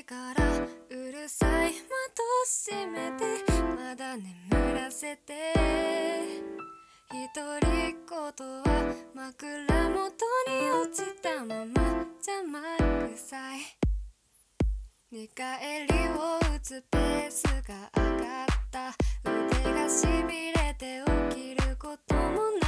からうるさい窓閉めてまだ眠らせて独り言は枕元に落ちたまま邪魔くさい寝返りを打つペースが上がった腕がしびれて起きることもない